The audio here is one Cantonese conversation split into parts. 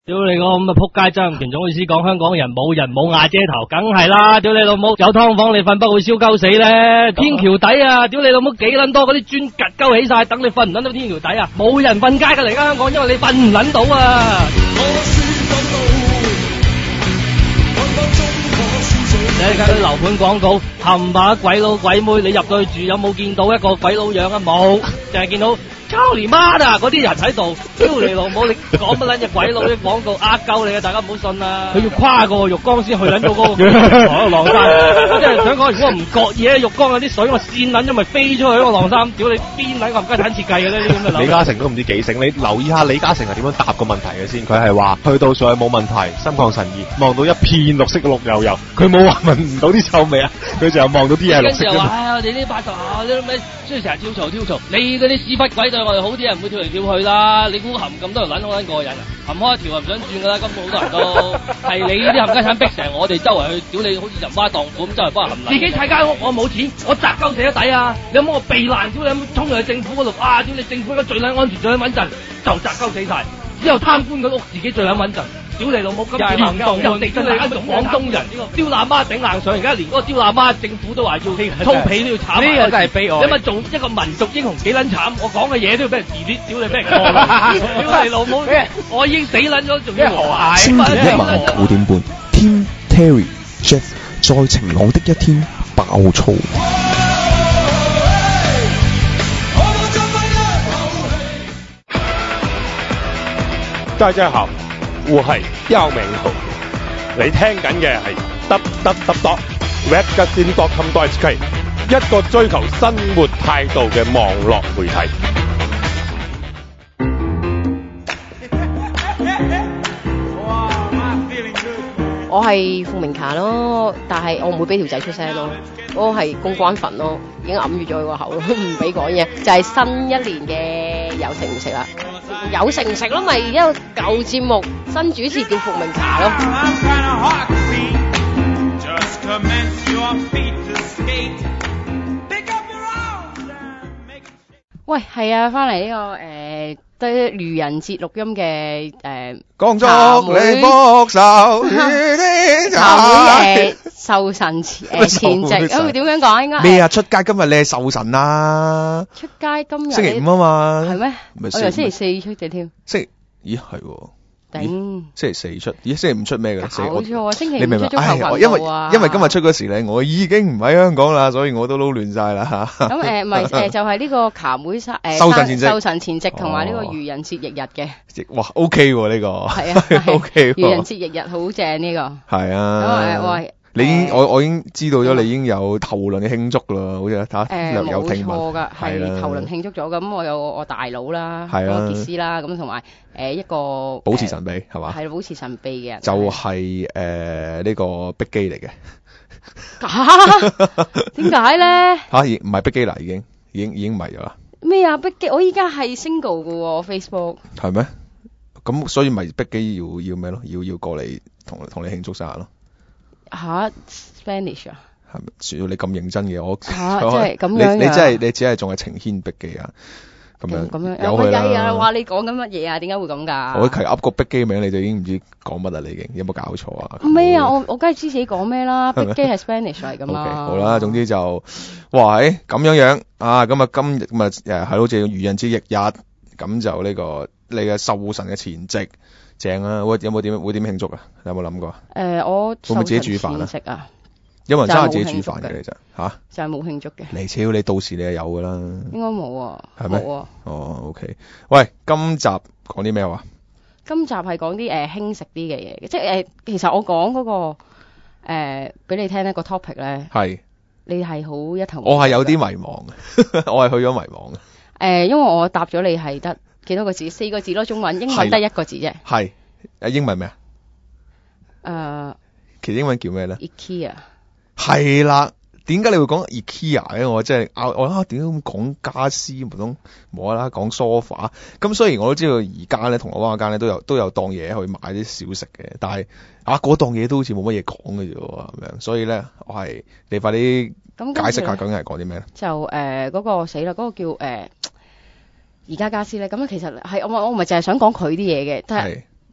屌你個咁嘅仆街張權總好意思講香港人冇瓦遮頭，梗係啦！屌你老母有劏房你瞓不會燒鳩死咧，天橋底啊！屌你老母幾撚多嗰啲磚趌鳩起晒，等你瞓唔撚到天橋底啊！冇人瞓街㗎嚟家香港，因為你瞓唔撚到啊！你睇啲樓盤廣告，冚唪唥鬼佬鬼妹，你入到去住有冇見到一個鬼佬樣啊？冇，淨係見到操你媽啊！嗰啲人喺度，屌你老母！你講乜撚隻鬼佬啲廣告呃鳩你啊！大家唔好信啊！佢要跨過浴缸先去撚到嗰個浪山。我真係想講，如果我唔覺意咧，浴缸有啲水，我跣撚咗咪飛出去嗰個浪山。屌你邊撚個唔家產設計嘅呢啲咁嘅樓？ 李嘉誠都唔知幾醒，你留意下李嘉誠係點樣答個問題嘅先。佢係話去到上去冇問題，心曠神怡，望到一片綠色綠油油。佢冇話聞唔到啲臭味啊，佢就望到啲嘢綠色。 跟住又話我哋呢班頭啊，啲咩中意成日跳槽，你嗰啲屎忽鬼對我哋好啲人唔會跳嚟跳去啦。你估含咁多人撚好撚過癮啊？含開一條又唔想轉噶啦，根本好多人都係你呢啲冚家產逼成我哋周圍去屌你，好似入花當咁周圍幫人冚。自己睇間屋我冇錢，我砸鳩死得抵啊！你有冇我避難？屌你有冇衝入去政府嗰度啊？屌你政府而家最撚安全最撚穩陣，就砸鳩死晒。之後貪官嗰屋自己最撚穩陣。屌你老母！今次行動人哋真係一種廣東人，刁喇媽頂硬上，而家連嗰個刁喇媽政府都話要粗皮都要炒。呢個真係悲哀。你咪做一個民族英雄幾撚慘？我講嘅嘢都要俾人 delete，屌你俾人講。屌你老母！我已經死撚咗，仲要和諧。 星期一晚5點半 ，Tim Terry Jeff 在晴朗的一天爆粗。 大家好，我係邱明豪，你聽緊嘅係www.webjustin.com.hk 一個追求生活態度嘅網絡媒體。 我係傅明霞咯，但係我唔會俾條仔出聲咯，我係公關粉咯，已經揞住咗佢個口咯，唔俾講嘢。就係新一年嘅有食唔食啦，有食唔食咯，咪一個舊節目新主持叫傅明霞咯。喂，係啊，翻嚟呢個對愚人節錄音嘅恭祝你福壽與天齊。 壽神前夕，咁點樣講應該？ 咩啊？出街今日你係壽神啊？ 出街今日星期5啊嘛？ 係咩？我以為星期4出嘅添。 咦係喎？ 頂！ 星期4出，星期5出咩嘅？ 搞錯啊！星期5 你明唔明？ 出足球頻道啊！ 因為今日出嗰時咧，我已經唔喺香港啦，所以我都撈亂晒啦嚇。 咁唔係就係呢個笳會壽神前夕同埋呢個愚人節翌日嘅。 哇 OK 喎呢個。係啊 OK 喎。愚人節翌日好正呢個。係啊。咁喂。你已經我已經知道咗，你已經有頭輪嘅慶祝啦，好似有聽聞。 冇錯㗎，係頭輪慶祝咗。咁我有我大佬啦，個傑斯啦，咁同埋一個保持神秘係嘛？ 係保持神秘嘅人。 就係呢個碧基嚟嘅。 點解咧？ 唔係碧基啦，已經唔係咗啦。咩啊？碧基，我依家係 single 㗎喎 ，Facebook。係咩？咁所以咪碧基要咩咯？要過嚟同你慶祝生日咯。 Spanish 啊？ 係咪？算到你咁認真嘅，我即係咁樣你只係仲係情牽碧基啊？咁樣有佢啦。話你講緊乜嘢啊？點解會咁㗎？ 我其實噏個碧基名，你就已經唔知講乜啦。你已經有冇搞錯啊？ 咩啊？我梗係知自己講咩啦。碧基係 Spanish 嚟㗎嘛。 Okay，好啦，總之就哇咁樣啊！咁啊今日咁啊係好似愚人節翌日咁就呢個你嘅壽神嘅前夕。正啊！會點慶祝啊？你有冇諗過啊？ 我會唔會自己煮飯啊？ 有冇人真係自己煮飯嘅你就嚇？ 就係冇慶祝嘅。 嚟超你到時你就有㗎啦。 應該冇啊。 係咩？ 冇啊。 哦 ，OK。喂，今集講啲咩話？ 今集係講啲輕食啲嘅嘢嘅，即係其實我講嗰個俾你聽呢個 topic 咧。係。你係好一頭。 我係有啲迷茫嘅，我係去咗迷茫嘅。 因為我答咗你係得。幾多個字？4個字咯，中文，英文得1個字啫。係， 英文咩啊？其實英文叫咩咧 ？IKEA。 係啦，點解你會講 IKEA 咧？我真係我點解咁講家私唔通冇啦啦講 sofa？ 咁雖然我都知道而家咧銅鑼灣嗰間咧都有檔嘢去買啲小食嘅，但係嗰檔嘢都好似冇乜嘢講嘅啫喎，咁樣，所以咧你快啲解釋下究竟係講啲咩咧？ 就嗰個死啦，嗰個叫宜家家私咧，咁其實係我唔係淨係想講佢啲嘢嘅，但係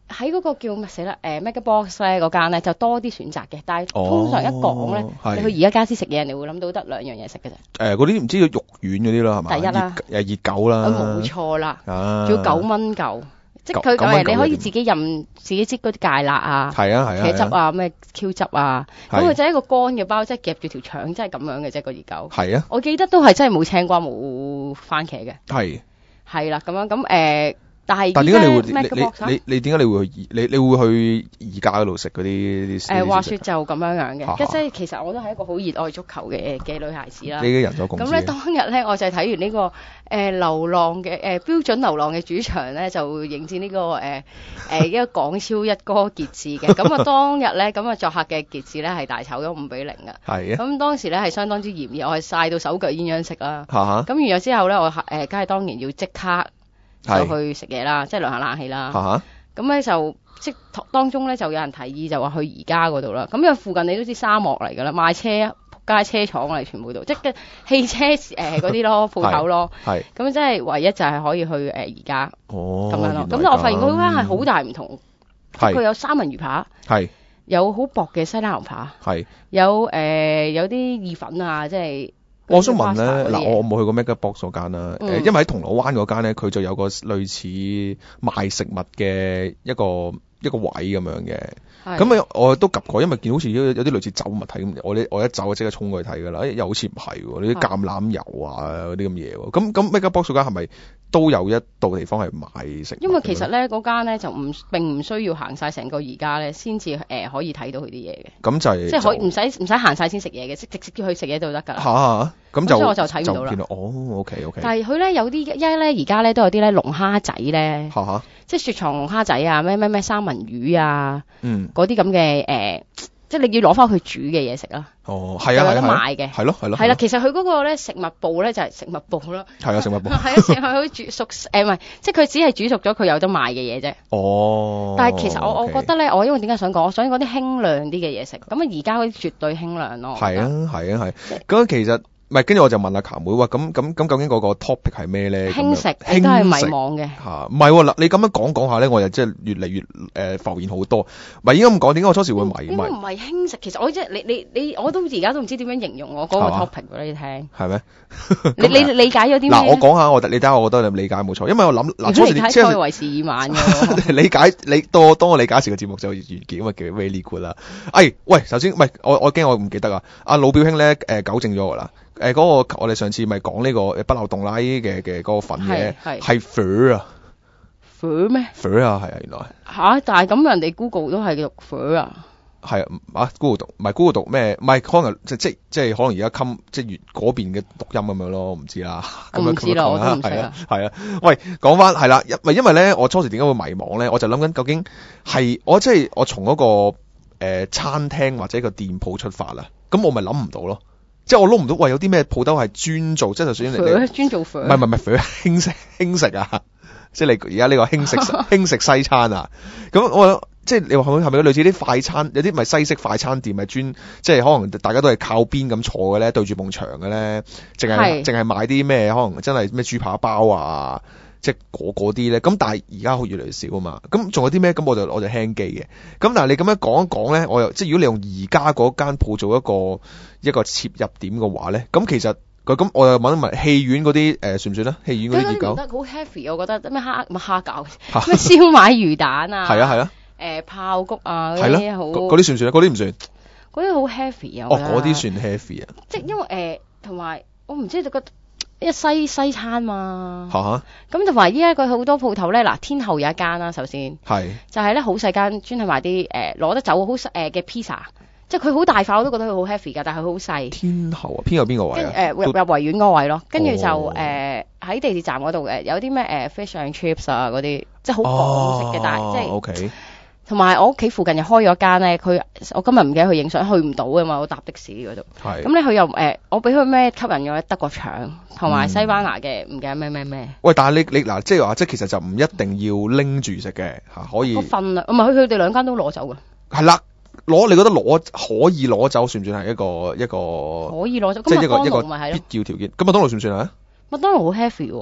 喺嗰個叫乜死啦Mega Box 咧嗰間咧就多啲選擇嘅，但係通常一講咧， 係你去而家家私食嘢，人哋會諗到得兩樣嘢食嘅啫。 嗰啲唔知叫肉丸嗰啲啦，係嘛？ 第一啦熱狗啦， 冇錯啦， 啊， 仲要9蚊嚿，即係佢 9蚊嚿你可以自己任自己擠嗰啲芥辣啊。 係啊係啊， 茄汁啊，咩 Q 汁啊，咁係佢就係一個乾嘅包，即係夾住條腸，真係咁樣嘅啫個熱狗。 係啊， 我記得都係真係冇青瓜冇番茄嘅，係啦咁樣咁但係但點解你會你點解你會去你會去宜家嗰度食嗰啲話説就咁樣嘅， 哈即係其實我都係一個好熱愛足球嘅女孩子啦。 你嘅人所共知。 咁咧當日咧我就係睇完呢個流浪嘅標準流浪嘅主場咧，就迎戰呢個一個港超一哥傑志嘅。咁啊當日咧咁啊作客嘅傑志咧係大炒咗5-0嘅。 係啊。 咁當時咧係相當之炎熱，我係曬到手腳鴛鴦色啦。 咁然後之後咧我梗係當然要即刻就去食嘢啦，即係涼下冷氣啦。咁咧就即當中咧就有人提議就話去宜家嗰度啦。咁因為附近你都知沙漠嚟㗎啦，賣車仆街車廠嚟全部都，即係汽車嗰啲咯鋪頭咯。咁即係唯一就係可以去宜家咁樣咯。咁我發現嗰間係好大唔同，佢有三文魚扒，有好薄嘅西冷牛扒，有啲意粉啊，即係。 我想問咧，嗱我冇去過 Mega Box 嗰間啦，因為喺銅鑼灣嗰間咧，佢就有個類似賣食物嘅一個位咁樣嘅。咁我都及過，因為見好似有啲類似酒物體咁，我一走就即刻衝過去睇㗎啦。又好似唔係喎，呢啲橄欖油啊嗰啲咁嘢喎。咁 Mega Box 嗰間係咪都有一度地方係賣食物？因為其實咧嗰間咧就並唔需要行晒成個宜家咧，先至可以睇到佢啲嘢嘅。 咁就係即係可以唔使行晒先食嘢嘅，直接去食嘢就得㗎啦。 嚇！咁所以我就睇唔到啦。 OK。 但係佢咧有啲因為咧而家咧都有啲咧龍蝦仔咧，即係雪藏龍蝦仔啊，咩三文魚啊，嗰啲咁嘅即係你要攞翻去煮嘅嘢食啦。 係有得賣嘅。 係咯。 係啦，其實佢嗰個咧食物部咧就係食物部咯。 係啊，食物部。 係啊，佢煮熟唔係，即係佢只係煮熟咗佢有得賣嘅嘢啫。 但係其實我覺得咧，我因為點解想講，我想講啲輕量啲嘅嘢食。咁而家嗰啲絕對輕量咯。 係啊。咁其實。唔係，跟住我就問阿卡妹話，咁究竟嗰個 topic 係咩咧？ 輕食都係迷茫嘅。 唔係喎，嗱你咁樣講下咧，我就即係越嚟越浮現好多。唔係應該咁講，點解我初時會迷？ 應該唔係輕食，其實我即係你我都而家都唔知點樣形容我嗰個 topic 俾你聽。 係咩？ 你理解咗啲咩？ 嗱，我講下你睇下，我覺得你理解冇錯，因為我諗嗱，初時你睇賽為時已晚嘅。 理解你當我理解時個節目就完結，咁啊叫 very good 啦。喂，首先唔係我驚我唔記得啊！阿老表兄咧糾正咗我啦。嗰個我哋上次咪講呢個不漏洞拉嘅嗰個粉嘅係粉啊， 粉咩？ 粉啊，係啊，原來但係咁人哋 Google 都係叫粉啊， 係啊，Google 讀唔係 Google 讀咩？唔係可能即係可能而家即係粵嗰邊嘅讀音咁樣咯，唔知啦。 我唔知啦，我都唔識啊。 係啊，喂，講翻係啦，因為咧，我初時點解會迷茫咧？我就諗緊究竟係我從嗰個餐廳或者個店鋪出發啦，咁我咪諗唔到咯。即係我撈唔到，喂有啲咩鋪頭係專做，即係就算你專做粉， 唔係輕食啊！即係你而家呢個輕食西餐啊！咁我即係你話係咪類似啲快餐？有啲咪西式快餐店係專，即係可能大家都係靠邊咁坐嘅咧，對住埲牆嘅咧，淨係買啲咩？可能真係咩豬扒包啊！即係嗰啲咧，咁但係而家越嚟越少啊嘛，咁仲有啲咩？咁我就輕機嘅，咁但係你咁樣講一講咧，我又即係如果你用而家嗰間鋪做一個切入點嘅話咧，咁其實咁我又問一問戲院嗰啲算唔算咧？戲院嗰啲熱狗覺得好 heavy， 我覺得咩蝦餃，咩燒賣魚蛋啊， 係啊， 炮谷啊嗰啲好， 嗰啲算唔算？嗰啲唔算， 嗰啲好 heavy 啊。 嗰啲算 heavy 啊。即係因為同埋我唔知就覺得。一西餐嘛， 咁同埋依家佢好多鋪頭咧，嗱天后有一間啦，首先就係咧好細間，專係賣啲攞得走好嘅 pizza，即係佢好大塊，我都覺得佢好 heavy 㗎，但係佢好細。天后啊，邊個位啊？入維園嗰位咯，跟住就喺地鐵站嗰度嘅，有啲咩fish and chips 啊嗰啲，即係好港式嘅，但係即係。 OK。 同埋我屋企附近又開咗間咧，我今日唔記得去影相，去唔到啊嘛，我搭的士嗰度。咁咧佢又我俾佢咩吸引咗德國腸，同埋西班牙嘅唔記得咩。喂， 但係你嗱，即係話即係其實就唔一定要拎住食嘅嚇，可以。 個份量唔係佢哋兩間都攞走㗎。 係啦，你覺得可以攞走算唔算係一個可以攞走？ 即係一個咪係必要條件。咁麥當勞算唔算啊？ 麥當勞好 heavy 喎。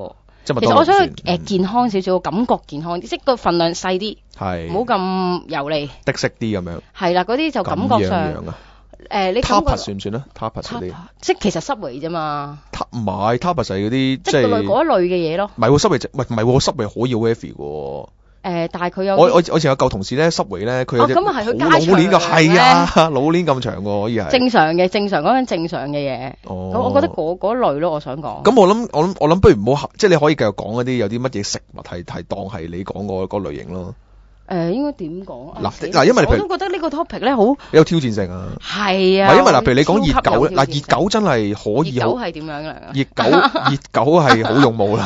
即係麥其實我想當勞唔算健康少少，感覺健康啲，即係個份量細啲， 係唔好咁油膩。 的色啲咁樣。 係啦，嗰啲就感覺上咁樣啊你感覺 Tapas 算唔算啊 Tapas 嗰啲即係其實Subway啫嘛， 唔係 Tapas 係嗰啲即係即係嗰一類嘅嘢咯。 唔係喎，Subway 唔係喎，Subway 可以好 heavy 嘅喎。 但係佢有我以前有舊同事咧，Subway 咧佢有隻咁啊係佢好老鏈嘅， 街長係啊，老鏈咁長喎，可以係。 正常嘅，講緊正常嘅嘢。 哦咁我覺得嗰類咯，我想講。 咁我諗不如唔好即係你可以繼續講嗰啲有啲乜嘢食物係當係你講嗰類型咯。 應該點講啊？ 嗱因為你譬如我都覺得呢個 topic 咧好有挑戰性啊。 係啊。 唔係因為嗱，譬如你講熱狗超級有挑戰性熱狗真係可以好。 熱狗係點樣㗎？ 熱狗係好勇武啦。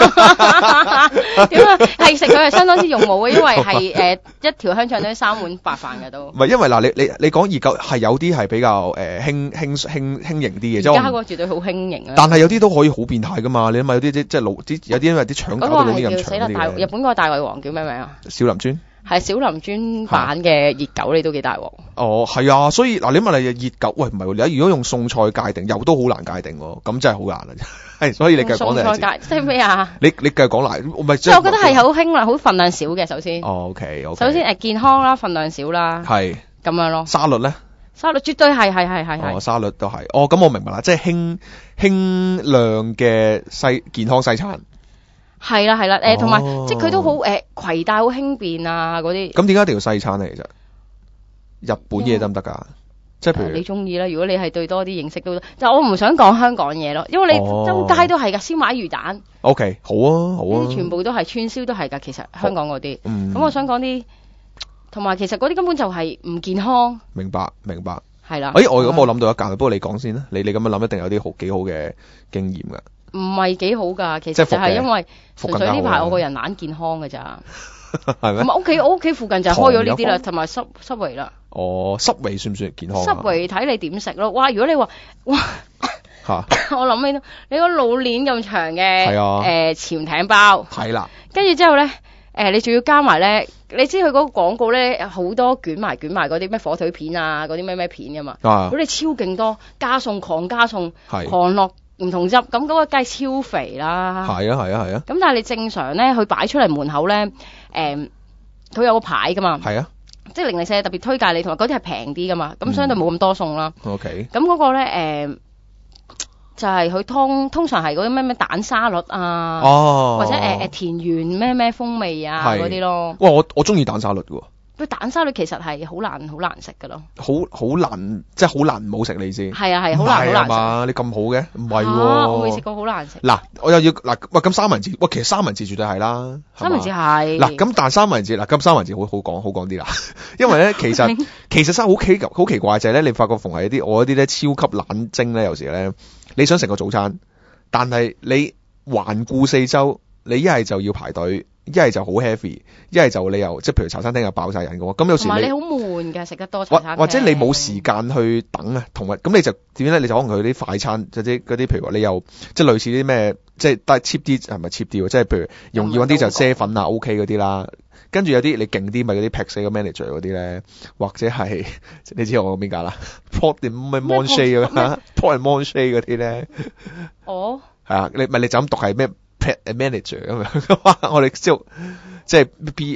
點啊？係食佢係相當之勇武嘅，因為係一條香腸都3碗白飯嘅都。 唔係因為嗱，你講熱狗係有啲係比較輕型啲嘅，即係而家嗰個絕對好輕型啊！ 但係有啲都可以好變態㗎嘛。你諗下有啲即係有啲因為啲腸搞到老啲咁長嗰啲嘅。 日本嗰個大胃王叫咩名啊？ 小林尊。 係小林尊版嘅熱狗，你都幾大鑊。 哦，係啊，所以嗱，你問你熱狗，喂，唔係喎，你如果用餸菜界定，又都好難界定喎，咁真係好難啊！係，所以你繼續講餸菜界即係咩啊？ 你繼續講嚟，唔係即係我覺得係好輕啦，好份量少嘅首先。 哦，OK。 首先健康啦，份量少啦。 係。咁樣咯。 沙律咧？ 沙律絕對係。 哦，沙律都係。哦，咁我明白啦，即係輕量嘅健康西餐。 係啦，同埋即係佢都好攜帶好輕便啊嗰啲。 咁點解一定要西餐咧？其實日本嘢得唔得㗎？即係譬如你中意啦，如果你係對多啲認識都得。就我唔想講香港嘢咯，因為你周街都係㗎，燒賣魚蛋。 OK，好啊。 呢啲全部都係串燒都係㗎，其實香港嗰啲。咁我想講啲，同埋其實嗰啲根本就係唔健康。 明白。 係啦。 我諗到一間，不過你講先啦。你咁樣諗一定有啲幾好嘅經驗㗎。 唔係幾好㗎，其實就係因為純粹呢排我個人懶健康㗎咋。 係咩？ 唔係我屋企附近就係開咗呢啲啦，同埋Subway啦。 哦，Subway算唔算健康啊 ？Subway睇你點食咯。哇！如果你話哇嚇， 我諗起到你個老鏈咁長嘅潛艇包， 係啦。 跟住之後咧，你仲要加埋咧，你知佢嗰個廣告咧好多捲埋嗰啲咩火腿片啊，嗰啲咩片㗎嘛。如果你超勁多加餸狂加餸，狂落唔同汁，咁嗰個梗係超肥啦。 係啊。 咁但係你正常咧，佢擺出嚟門口咧，佢有個牌噶嘛。 係啊。 即係零零舍特別推介你，同埋嗰啲係平啲噶嘛，咁相對冇咁多餸啦。 OK。 咁嗰個咧就係佢通常係嗰啲咩蛋沙律啊，或者田園咩風味啊嗰啲咯。 哇！我中意蛋沙律嘅喎。 蛋沙律其實係好難食㗎咯。 好難，即係好難唔好食你先。 係好難食嘛？你咁好嘅？唔係喎。 我未食過好難食。 嗱，我又要嗱，喂咁三文治，其實三文治絕對係啦。 三文治係。 嗱，咁但係三文治嗱，咁三文治好講啲啦。因為咧，其實真係好奇怪就係咧，你發覺逢係我一啲咧超級懶精咧，有時咧，你想食個早餐，但係你環顧四周，你一係就要排隊。一係就好 heavy，一係就你又即係譬如茶餐廳又爆晒人嘅喎，咁有時同埋你好悶㗎，食得多茶餐廳。 或者你冇時間去等啊，同埋咁你就點咧？你就可能去啲快餐，即係嗰啲譬如話你又即係類似啲咩，即係但係 cheap 啲係咪 cheap 啲？即係譬如容易揾啲就啡粉啊 OK 嗰啲啦，跟住有啲你勁啲咪嗰啲 pack 死個 manager 嗰啲咧，或者係你知我邊架啦 ，pot 點咩 Monche 咁啊 ，pot and Monche 嗰啲咧。哦。係啊，你就咁讀係咩？manager 咁樣，我哋即係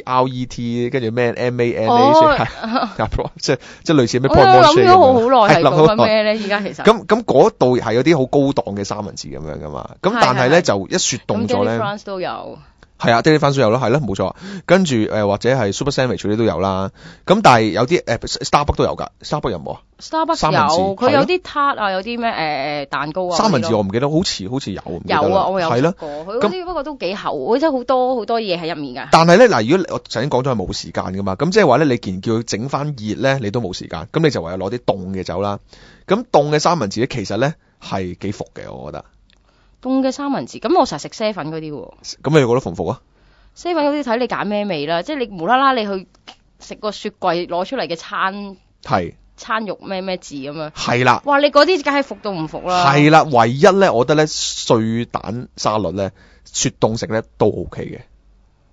BRET 跟住咩 MANA 即係類似咩 point。 我諗咗好耐係講緊咩咧？而家其實咁嗰度係有啲好高檔嘅三文治咁樣噶嘛，咁但係咧就一雪凍咗咧。 France 都有。係啊 ，Daily France 都有咯，係咯，冇錯。跟住或者係 Super Sandwich 嗰啲都有啦。咁但係有啲Starbucks 都有㗎，Starbucks 有冇啊 ？Starbucks 有，佢有啲撻啊，有啲咩蛋糕啊。 三文治我唔記得，好似有。 有啊，我有食過。佢嗰啲不過都幾厚，佢真係好多嘢喺入面㗎。 但係咧嗱，如果我頭先講咗係冇時間㗎嘛，咁即係話咧，你既然叫佢整翻熱咧，你都冇時間，咁你就唯有攞啲凍嘅走啦。咁凍嘅三文治咧，其實咧係幾服嘅，我覺得。 凍嘅三文治，咁我成日食啡粉嗰啲喎。 咁你覺得服唔服啊？ 啡粉嗰啲睇你揀咩味啦，即係你無啦啦你去食個雪櫃攞出嚟嘅餐肉咩字咁樣。係啦。哇！你嗰啲梗係服到唔服啦。 係啦，唯一咧，我覺得咧碎蛋沙律咧雪凍食咧都 OK 嘅。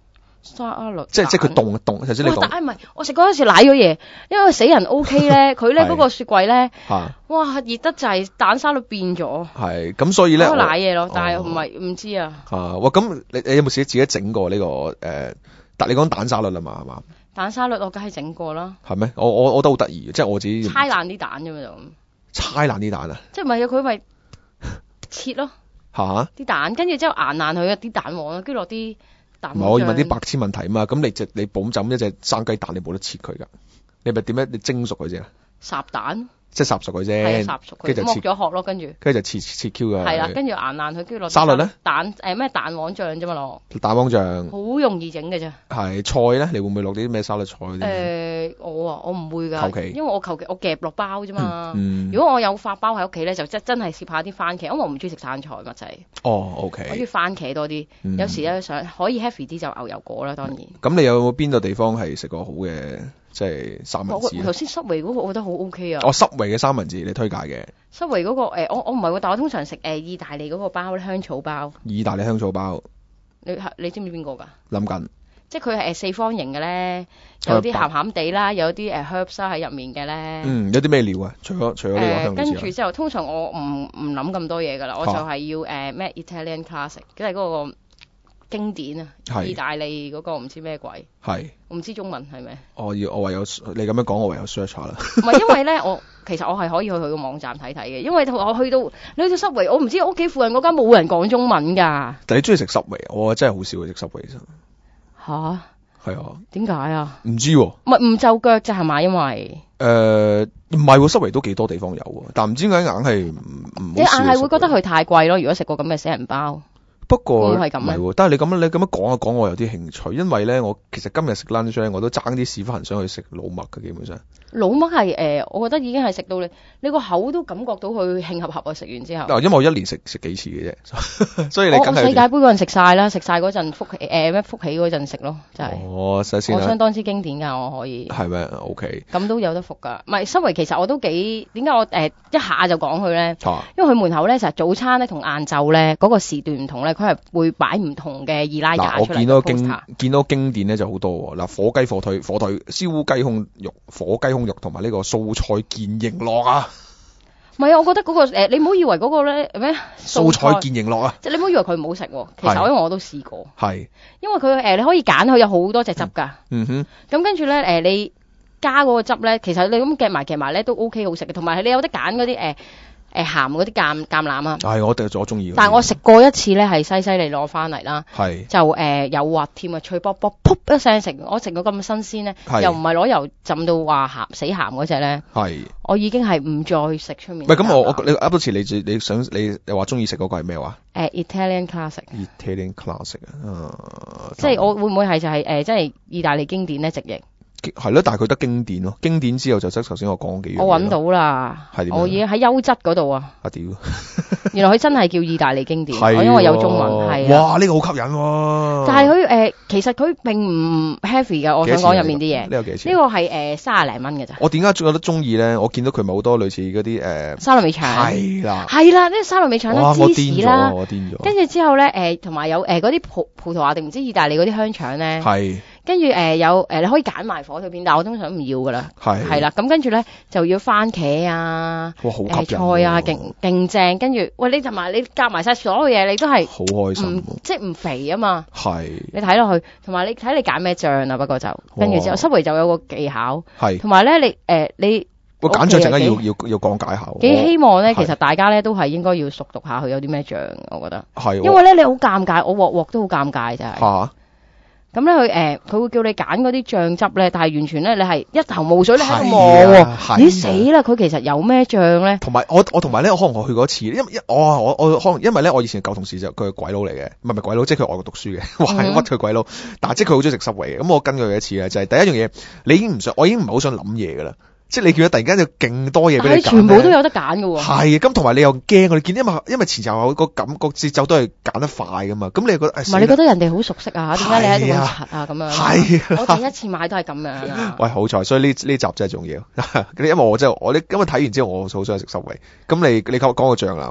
沙律即係佢凍，頭先你講但係唔係，我食嗰陣時舐咗嘢，因為死人 OK 咧，佢咧嗰個雪櫃咧，哇熱得滯，蛋沙律變咗。 係咁，所以咧我舐嘢咯，但係唔知啊。 哇！咁你有冇自己整過呢個但你講蛋沙律啦嘛，係嘛？ 蛋沙律我梗係整過啦。 係咩？我覺得好得意，即係我自己猜爛啲蛋啫嘛就。 猜爛啲蛋啊！ 即係唔係啊？佢咪切咯。啲蛋，跟住之後硬爛佢啲蛋黃，跟住落啲蛋黃醬。 我要問啲白痴問題啊嘛！咁你保就咁一隻生雞蛋，你冇得切佢㗎？你咪點樣？你蒸熟佢先啊？ 烚蛋。 即係烚熟佢啫， 係烚熟佢，剝咗殼咯，跟住就切 Q 㗎。 係啦，跟住硬爛佢，跟住落沙律咧蛋咩蛋黃醬啫嘛落。 蛋黃醬好容易整嘅啫。係菜咧，你會唔會落啲咩沙律菜嗰啲？ 我唔會㗎。 求其。 因為我求其我夾落包啫嘛。如果我有發包喺屋企咧，就真係攝下啲番茄，因為我唔中意食生菜嘛就係。 哦，OK。 我中意番茄多啲，有時咧想可以 heavy 啲就牛油果啦，當然。 咁你有冇邊個地方係食過好嘅？即係三文治。 頭先濕維嗰個我覺得好 OK 啊。 濕維嘅三文治你推介嘅？ 濕維嗰個我唔係喎，但我通常食意大利嗰個包咧，香草包。意大利香草包。 你知唔知邊個㗎？ 諗緊。 即係佢係四方形嘅咧，有啲鹹鹹地啦，有啲herbs 喺入面嘅咧。 有啲咩料啊？除咗呢個香跟住之後，通常我唔諗咁多嘢㗎啦，我就係要咩 Italian Classic，即係嗰個經典啊，意大利嗰個唔知咩鬼。係。我唔知中文係咩？我唯有你咁樣講，我唯有 search 下啦。 唔係因為咧，其實我係可以去佢個網站睇睇嘅，因為我去到Subway，我唔知屋企附近嗰間冇人講中文㗎。 但你中意食 Subway？我真係好少食 Subway 其實。吓？係啊。點解啊？唔知喎。 唔就腳啫係嘛？因為唔係喎，Subway都幾多地方有喎，但唔知點解硬係唔。 你硬係會覺得佢太貴咯？如果食過咁嘅死人包。 不過唔係喎， 但係你咁樣講我有啲興趣，因為咧我其實今日食 lunch 咧，我都爭啲屎忽痕想去食老麥嘅，基本上。老麥係我覺得已經係食到你個口都感覺到佢興合合啊！食完之後。 因為我一年食幾次嘅啫，所以你梗係。 我世界盃嗰陣食晒啦，食晒嗰陣福喜嗰陣食咯，就係。 我相當之經典㗎，我可以。係咩 ？OK。咁都有得服㗎，唔係Subway其實我都幾點解我一下就講佢咧？因為佢門口咧就係早餐咧同晏晝咧嗰個時段唔同咧，佢係會擺唔同嘅二拉架出嚟。 我見到經典咧就好多喎，火雞火腿、燒雞胸肉、火雞胸肉同埋呢個素菜健營樂啊！ 唔係啊，我覺得嗰個你唔好以為嗰個咧咩素菜健營樂啊！ 即係你唔好以為佢唔好食喎，其實因為我都試過。係。因為佢你可以揀，佢有好多隻汁㗎。咁跟住咧你加嗰個汁咧，其實你咁夾埋咧都 OK 好食嘅，同埋你有得揀嗰啲鹹嗰啲橄欖啊。係， 我中意。 但係我食過一次咧，係西利攞翻嚟啦。 係。 就有滑添啊，脆卜卜，噗一聲食，我食到咁新鮮咧，又唔係攞油浸到話死鹹嗰隻咧。係。我已經係唔再食出面。 唔係咁，你噏多次，你話中意食嗰個係咩話 ？Italian Classic。Italian Classic 即係我會唔會係就係即係意大利經典咧直譯？ 係咯，但係佢得經典咯，經典之後就即係頭先我講幾樣。 我揾到啦，我已經喺優質嗰度啊。屌！原來佢真係叫意大利經典，因為有中文係。 哇！呢個好吸引喎。 但係佢其實佢並唔 heavy 㗎，我想講入面啲嘢。 呢個幾錢？ 呢個係30零蚊㗎咋。 我點解覺得中意咧？我見到佢咪好多類似嗰啲沙律味腸。係啦，呢個沙律味腸啦，芝士啦， 我癲咗。 跟住之後咧同埋有嗰啲葡萄牙定唔知意大利嗰啲香腸咧。係。跟住你可以揀埋火腿片，但係我通常唔要噶啦。係啦，咁跟住咧就要番茄啊， 好吸引菜啊，勁正。跟住你同埋你夾埋晒所有嘢，你都係好開心， 即係唔肥啊嘛。 係。 你睇落去，同埋你睇你揀咩醬啊？不過就跟住之後Subway就有個技巧。係。同埋咧，你我揀醬陣間要講解下。 幾希望咧，其實大家咧都係應該要熟讀下佢有啲咩醬，我覺得。 係。 因為咧你好尷尬，我鑊都好尷尬真係。嚇！咁咧佢會叫你揀嗰啲醬汁咧，但係完全咧你係一頭霧水，你喺度望喎，咦死啦！佢其實有咩醬咧？同埋我同埋咧，可能我去過一次，因為我可能因為咧，我以前舊同事就佢係鬼佬嚟嘅，唔係鬼佬，即係佢外國讀書嘅，哇屈佢鬼佬，但係即係佢好中意食Subway嘅，咁我跟佢一次咧，就係第一樣嘢，我已經唔係好想諗嘢噶啦。即係你見到突然間有勁多嘢俾你揀， 全部都有得揀㗎喎。 係，咁同埋你又驚，我哋見因為前後個節奏都係揀得快噶嘛，咁你覺得唔係你覺得人哋好熟悉啊？點解你喺度咁柒啊？咁樣係， 我第一次買都係咁樣啊。 喂，好彩，所以呢集真係重要。因為我今日睇完之後，我好想食Subway。咁你講個醬啦，係嘛？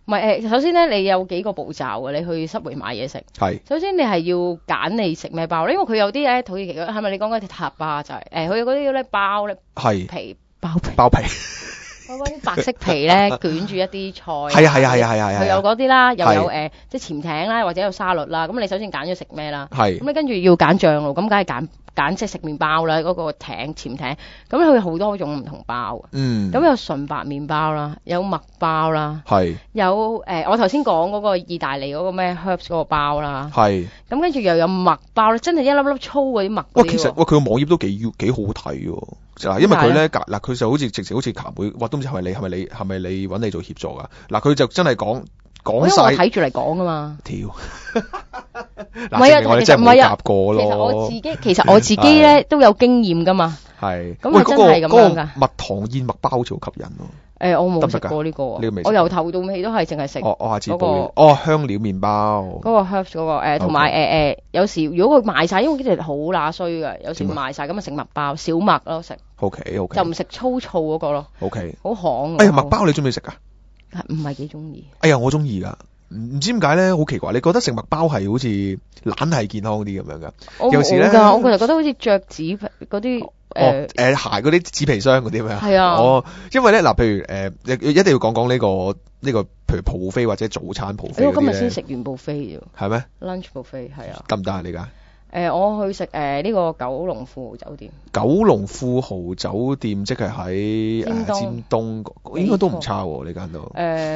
唔係首先咧，你有幾個步驟嘅，你去Subway買嘢食。 係首先你係要揀你食咩包，因為佢有啲咧土耳其嗰係咪你講嗰啲塔巴就係佢有嗰啲咧包咧係皮包皮， 嗰啲白色皮咧捲住一啲菜。 係啊， 佢有嗰啲啦，又有係即係潛艇啦，或者有沙律啦。咁你首先揀咗食咩啦？ 係咁你跟住要揀醬咯，咁梗係揀即係食麵包啦，嗰個潛艇。咁佢有好多種唔同包。咁有純白麵包啦，有麥包啦， 係有我頭先講嗰個意大利嗰個咩 herbs 嗰個包啦。 係。 咁跟住又有麥包咧，真係一粒粒粗嗰啲麥嗰啲喎。 其實佢個網頁都幾好睇喎。嗱，因為佢咧嗱，佢就好似直情好似卡妹，哇都唔知係咪你揾你做協助㗎？嗱，佢就真係講晒。 我睇住嚟講㗎嘛。 跳。 唔係啊， 我哋真係冇夾過咯。 其實我自己咧都有經驗㗎嘛。 係。 咁啊真係咁樣㗎。 蜜糖燕麥包好似好吸引喎。 我冇食過呢個喎。我由頭到尾都係淨係食我下次報香料麵包。嗰個 herbs 嗰個同埋有時如果佢賣晒，因為呢啲好乸衰㗎，有時賣晒咁啊食麥包小麥咯食。 OK。 就唔食粗糙嗰個咯。 OK。 好巷。 哎呀，麥包你中唔中意食㗎？ 唔係幾中意。 哎呀，我中意㗎。唔知點解咧，好奇怪。你覺得食麥包係好似懶係健康啲咁樣㗎？有時咧， 我其實覺得好似著紙皮嗰啲鞋嗰啲紙皮箱嗰啲咩？ 係啊。 因為咧嗱，譬如一定要講呢個，譬如buffet或者早餐buffet。 我今日先食完buffet啫。係咩 ？lunch buffet 係啊。 得唔得啊？你㗎？ 我去食呢個九龍富豪酒店。 九龍富豪酒店即係喺尖東，應該都唔差喎。呢間都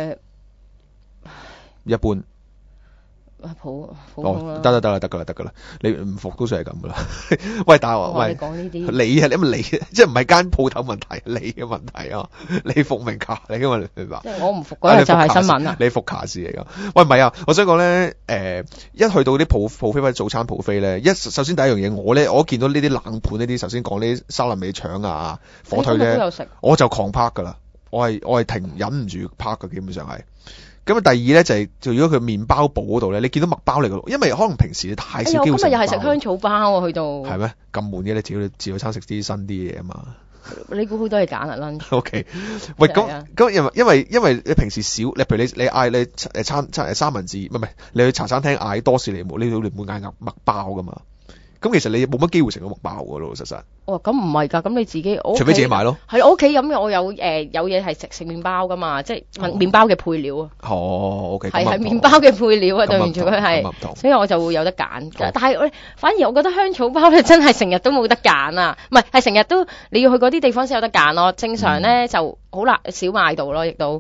一般。 普通啦。 得啦，你唔服都算係咁噶啦。喂，但係你講呢啲， 你啊，因為你即係唔係間鋪頭問題，你嘅問題啊，你服明卡，你因為你明白。 即係我唔服嗰日就係新聞啦。 你服卡士嚟噶。喂，唔係啊，我想講咧，一去到啲buffet或者早餐buffet咧，首先第一樣嘢，我見到呢啲冷盤呢啲，首先講呢啲沙律味腸啊、火腿咧，我就狂拍噶啦，我係忍唔住拍噶，基本上係。咁啊，第二咧就如果佢麵包部嗰度咧，你見到麥包嚟㗎，因為可能平時你太少機會食。 今日又係食香草包喎，去到。係咩？咁悶嘅，你自早餐食啲新啲嘢啊嘛。 你估好多嘢揀啊 lunch。 OK， 喂，咁因為你平時少，你譬如你嗌你餐三文治，唔係你去茶餐廳嗌多士利姆，你唔會嗌麥包噶嘛。咁其實你冇乜機會食到麥包㗎咯，老實。 咁唔係㗎，咁你自己除非自己買咯。 係我屋企咁我有嘢係食麵包㗎嘛，即係麵包嘅配料啊。 OK。 係麵包嘅配料啊，對唔住佢係，所以我就會有得揀。但係反而我覺得香草包咧真係成日都冇得揀啊，唔係成日都你要去嗰啲地方先有得揀咯。正常咧就好難少買到咯，亦都。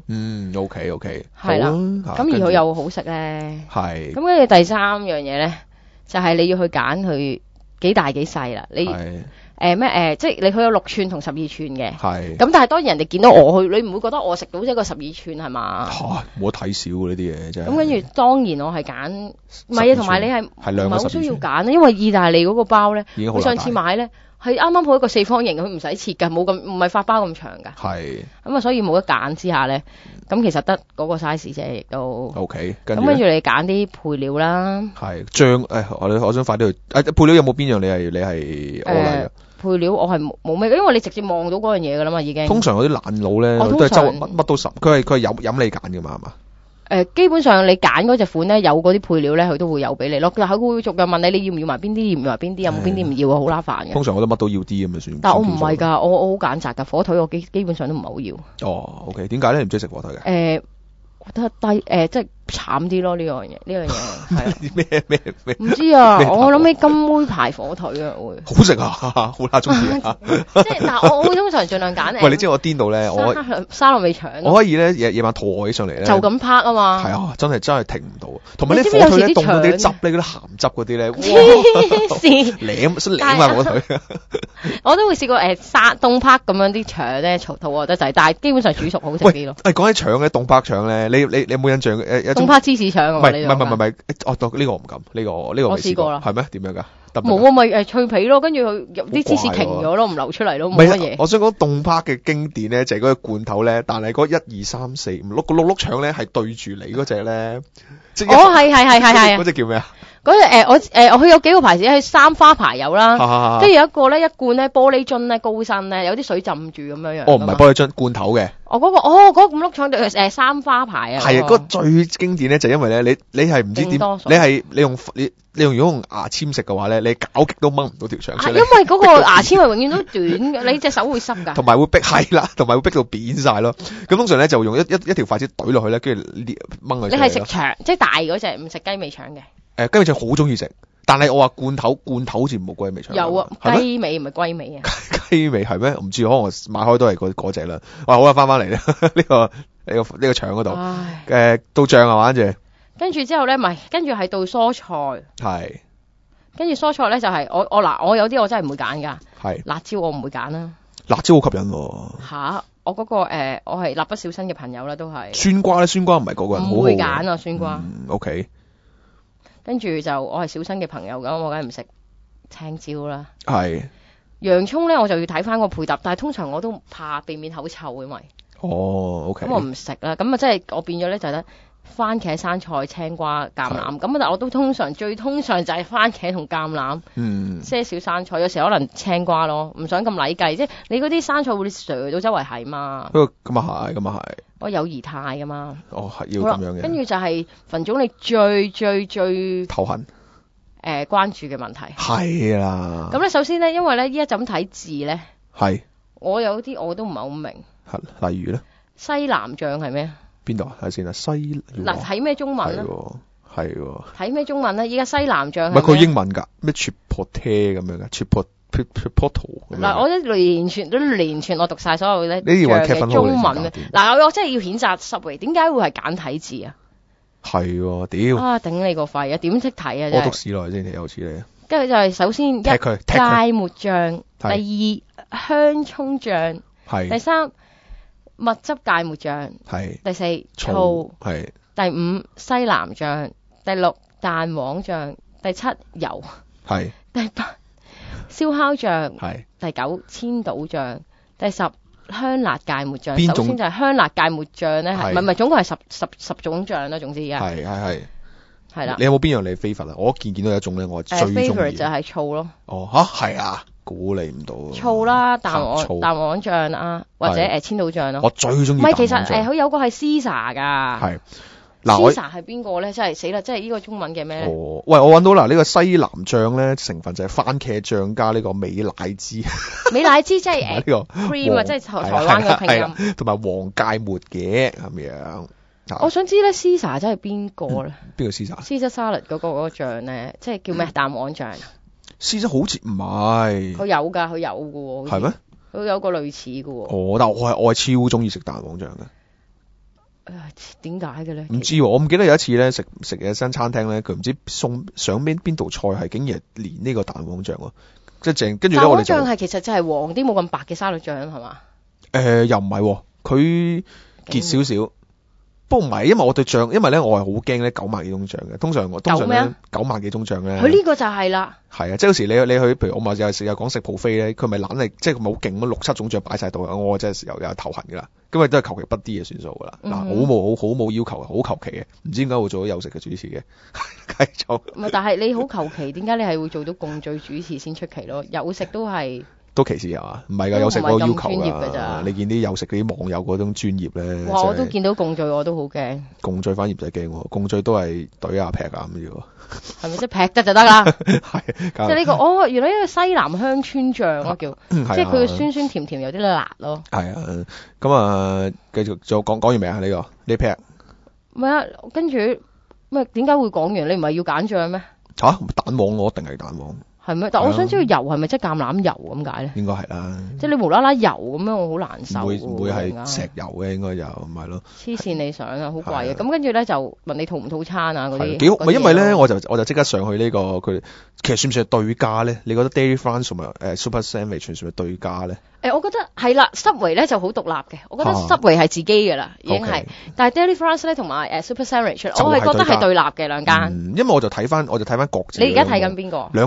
OK。 係啦。咁而佢又好食咧。 係。 咁跟住第三樣嘢咧，就係你要去揀佢幾大幾細啦，你即係你佢有6寸同12寸嘅，係咁，但係當然人哋見到我去，你唔會覺得我食到一個12寸係嘛？冇得睇少呢啲嘢真係。咁跟住當然我係揀，唔係啊，同埋你係唔係好需要揀，因為意大利嗰個包咧，我上次買咧係啱啱好一個四方形，佢唔使切㗎，冇咁唔係發包咁長㗎。係咁啊，所以冇得揀之下咧，咁其實得嗰個 size 啫，亦都 OK。 咁跟住你揀啲配料啦，係醬我想快啲去配料有冇邊樣你係我嚟嘅？ 配料我係冇咩，因為你直接望到嗰樣嘢㗎啦嘛，已經。 通常嗰啲懶佬咧都係周乜都十，佢係飲你揀㗎嘛，係嘛？ 基本上你揀嗰隻款咧，有嗰啲配料咧，佢都會有俾你咯。但係佢會逐樣問你要唔要埋邊啲，要唔要埋邊啲，有冇邊啲唔要啊，好拉煩嘅。 通常我都乜都要啲咁就算。 但我唔係㗎，我好揀擇㗎，火腿我基本上都唔係好要。 OK， 點解咧？唔中意食火腿嘅？ 覺得低即係慘啲咯，呢樣嘢係咩？ 唔知啊，我諗起金妹牌火腿啊，會好食啊，好啦，中意啊。 即係但係我通常盡量揀喂，你知我癲到咧， 沙律味腸， 我可以咧夜晚肚餓起上嚟咧， 就咁拍啊嘛。 係啊，真係停唔到。同埋啲火腿咧凍到啲汁咧，嗰啲鹹汁嗰啲咧，黐線舐啊火腿。 我都會試過凍拍咁樣啲腸咧，肚餓得滯，但係基本上煮熟好食啲咯。 講起腸咧，凍拍腸咧，你有冇印象？ 凍拍芝士腸啊？ 唔係，呢個我唔敢，呢個我試過啦。 係咩？點樣㗎？ 得唔得？ 冇啊，咪脆皮咯，跟住佢啲芝士好怪喎停咗咯，唔流出嚟咯， 唔係冇乜嘢。 我想講凍拍嘅經典咧，就係嗰個罐頭咧，但係嗰1、2、3、4、5、6個碌腸咧係對住你嗰只咧，即係哦，係嗰只叫咩啊？ 嗰隻佢有幾個牌子，係三花牌有啦，跟住有一個咧一罐咧玻璃樽咧高身咧，有啲水浸住咁樣樣。 哦，唔係玻璃樽罐頭嘅。 嗰個咁碌腸三花牌啊。 係啊，嗰個最經典咧就因為咧你係唔知點，你用如果用牙籤食嘅話咧，你搞極都掹唔到條腸出嚟。 因為嗰個牙籤係永遠都短嘅，你隻手會濕㗎。 同埋會逼係啦，同埋會逼到扁晒咯。咁通常咧就用一條筷子懟落去咧，跟住掹佢出嚟咯。 你係食腸，即係大嗰隻，唔食雞尾腸嘅。 雞尾腸好中意食，但係我話罐頭好似冇雞尾腸。 有啊，雞尾唔係龜尾啊。 雞尾係咩？唔知，可能我買開都係嗰隻啦。哇，好啦，翻嚟啦，呢個腸嗰度。到醬啊嘛， 跟住之後咧，跟住係到蔬菜。係。跟住蔬菜咧就係我有啲我真係唔會揀㗎。係。辣椒我唔會揀啦。辣椒好吸引喎。嚇！我嗰個我係蠟筆小新嘅朋友啦，都係。酸瓜咧，酸瓜唔係個個人好好。唔會揀啊，酸瓜。OK。跟住就我係小新嘅朋友咁，我梗係唔食青椒啦。係。洋葱咧我就要睇翻個配搭，但係通常我都怕避免口臭，因為。OK。咁我唔食啦，咁啊即係我變咗咧就得番茄、生菜、青瓜、橄欖，咁但係我都最通常就係番茄同橄欖，些少生菜，有時可能青瓜咯，唔想咁禮計，即係你嗰啲生菜會瀡到周圍係嘛。不過咁啊係。我有儀態噶嘛。哦，係要咁樣嘅。跟住就係馮總你最頭痕關注嘅問題。係啦。咁咧首先咧，因為咧依家就咁睇字咧，係我有啲我都唔係好明。例如咧，西南醬係咩？邊度啊？睇先啦，嗱睇咩中文咧？係喎。睇咩中文咧？依家西南醬係咩？唔係佢英文㗎，咩 chipotle 咁樣㗎 chipotle 嗱，我一連串我讀晒所有咧醬嘅中文咧。嗱，我真係要譴責Subway，點解會係簡體字啊？係喎，屌！啊，頂你個肺啊！點識睇啊？我讀史來先，有似你啊。跟住就係首先芥末醬，第二香葱醬，第三蜜汁芥末醬，第四醋，第五西南醬，第六蛋黃醬，第七油，第八燒烤醬，第九千島醬，第十香辣芥末醬。首先就係香辣芥末醬咧，唔係總共係十種醬啦。總之而家係啦。你有冇邊樣你 favorite 啊？我見到有一種咧，我最中意 favorite 就係醋咯。哦吓，係啊。估你唔到醋啦，蛋黃醬啊，或者千島醬咯。我最中意。唔係，其實佢有個係 Caesar 㗎。係嗱，Caesar 係邊個咧？真係死啦！即係呢個中文嘅咩咧？哦，喂，我揾到啦！呢個西南醬咧，成分就係番茄醬加呢個美乃滋。美乃滋即係呢個 cream 啊，即係台灣嘅拼音。同埋黃芥末嘅咁樣。我想知咧，Caesar 真係邊個咧？邊個 Caesar？Caesar salad 嗰個醬咧，即係叫咩？蛋黃醬。Caesar 好似唔係，佢有㗎喎。係咩？佢有個類似㗎喎。哦，但係我係超中意食蛋黃醬嘅。點解嘅咧？唔知喎，我唔記得有一次咧食嘢新餐廳咧，佢唔知送上邊道菜係竟然連呢個蛋黃醬喎，即係淨跟住咧我哋就蛋黃醬係其實就係黃啲冇咁白嘅沙律醬係嘛？又唔係喎，佢結少少。不過唔係，因為我對醬，因為咧我係好驚咧9萬幾種醬嘅。通常咧9萬幾種醬咧。佢呢個就係啦。係啊，即係有時你去，譬如我咪有時又講食 buffet咧，佢咪懶係即係佢咪好勁咁6、7種醬擺晒度，我真係有頭痕㗎啦。咁咪都係求其筆啲嘅算數㗎啦。嗱，好冇要求，好求其嘅，唔知點解會做到有食嘅主持嘅。繼續。唔係，但係你好求其，點解你係會做到共聚主持先出奇咯？有食都係。都歧視係嘛？唔係㗎，有食嗰個要求㗎。你見啲有食嗰啲網友嗰種專業咧，哇！我都見到共聚，我都好驚。共聚反而唔使驚喎，共聚都係懟啊劈啊咁樣喎。係咪即係劈得就得啦？係。即係呢個原來呢個西南鄉村醬咯叫，即係佢嘅酸酸甜甜有啲辣咯。係啊，咁啊繼續就講完未啊？呢劈？唔係啊，跟住咩？點解會講完？你唔係要揀醬咩？嚇！蛋黃我一定係蛋黃。係咩？但我想知道油係咪即係橄欖油咁解咧？應該係啦。即係你無啦啦油咁樣，我好難受。唔會係石油嘅，應該就唔係咯。黐線你想啊，好貴啊！咁跟住咧就問你套唔套餐啊嗰啲。幾好，唔係因為咧我就即刻上去呢個佢，其實算唔算係對家咧？你覺得 Daily France 同埋Super Sandwich 算唔算係對家咧？我覺得係啦，Subway 咧就好獨立嘅，我覺得 Subway 係自己嘅啦，已經係。但係 Daily France 咧同埋Super Sandwich，我係覺得係對立嘅兩間。因為我就睇翻各自。你而家睇緊邊個？兩個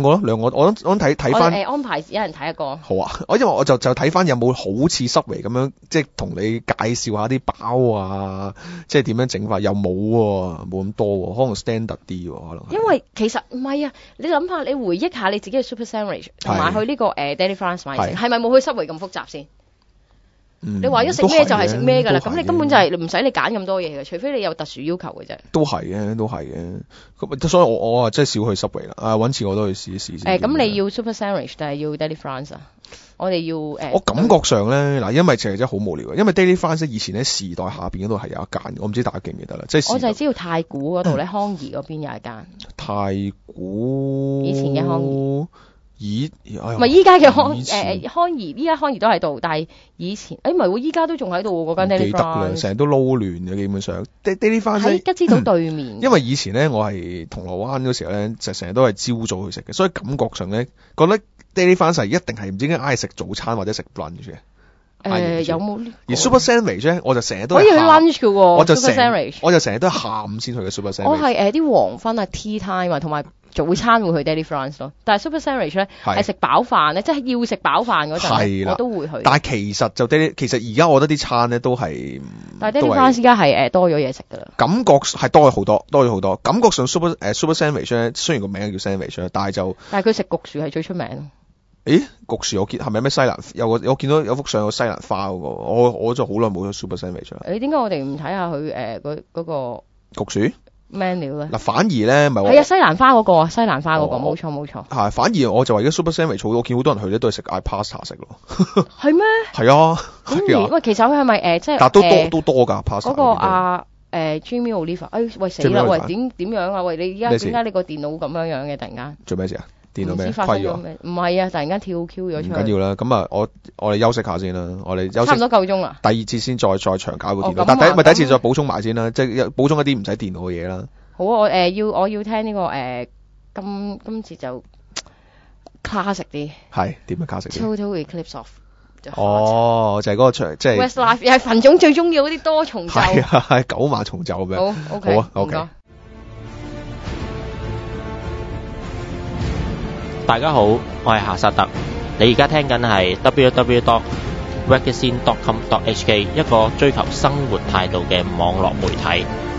我睇翻安排有人睇一個。 好啊，因為我就睇翻有冇好似 Subway 咁樣，即係同你介紹下啲包啊，即係點樣整法，又冇喎，冇咁多喎，可能 standard 啲喎，可能。 因為其實唔係啊，你諗下，你回憶下你自己嘅 Super Sandwich 同埋去呢個Daily France 買食，係咪冇去 Subway 咁複雜先？你話咗食咩就係食咩㗎啦，咁你根本就係唔使你揀咁多嘢嘅，除非你有特殊要求嘅啫。 都係嘅，咁所以我真係少去 Subway 啦。揾次我都去試一試先。 咁你要 Super Sandwich 定係要 Daily France 啊？我哋要我感覺上咧嗱，因為其實真係好無聊嘅，因為 Daily France 以前咧時代下邊嗰度係有一間，我唔知大家記唔記得啦。即係我就係知道太古嗰度咧，康怡嗰邊有一間。 太古以前嘅康怡。 唔係依家嘅康怡，依家康怡都喺度，但係以前唔係喎，依家都仲喺度喎嗰間 Daily France。記得啦，成日都撈亂嘅基本上。Daily France 喺吉之島對面。 因為以前咧我係銅鑼灣嗰時候咧，就成日都係朝早去食嘅，所以感覺上咧覺得 Daily France 係一定係唔知點解嗌食早餐或者食 lunch 嘅。 有冇呢？ 而 Super Sandwich 咧，我就成日都可以去 lunch 嘅喎。我就成日都係下午先去嘅 Super Sandwich。 我係啲黃昏啊 tea time 啊，同埋早餐會去 Daily France 咯。但係 Super Sandwich 咧係食飽飯咧，即係要食飽飯嗰陣，我都會去。 但係其實而家我覺得啲餐咧都係， 但係 Daily France 而家係多咗嘢食㗎啦。 感覺係多咗好多。感覺上 Super Sandwich 咧，雖然個名叫 Sandwich 但係佢食焗薯係最出名。 咦，焗薯我見係咪咩西蘭？我見到有幅相有西蘭花嗰個，我就好耐冇咗 Super Sandwich 啦。 點解我哋唔睇下佢嗰個焗薯 menu 咧？ 嗱，反而咧咪係啊，西蘭花嗰個冇錯。係， 反而我就話而家 Super Sandwich 我見好多人去咧都係食嗌 pasta 食咯。 係咩？ 係啊。 喂，其實佢係咪即係？ 但都多㗎 pasta。 嗰個Jamie Oliver，喂死啦！喂點樣啊？喂你而家點解你個電腦咁樣嘅突然間？ 做咩事啊？電腦咩？ 發生咗咩？唔係啊！突然間跳 Q 咗出嚟。唔緊要啦，咁啊，我哋休息下先啦，我哋休息。 差唔多夠鐘啦。 第二次先再長搞部電腦，但第一次再補充埋先啦，即係補充一啲唔使電腦嘅嘢啦。 好啊，我要聽呢個今次就 classic 啲。 係點樣 classic 啲 ？Total Eclipse of。 就係嗰個即係。 Westlife 又係群眾最中意嗰啲多重奏。 係啊，係9萬重奏咁樣。 好 ，OK。好啊 ，OK。 大家好，我係夏薩特。你而家聽緊係 www.regazine.com.hk 一個追求生活態度嘅網絡媒體。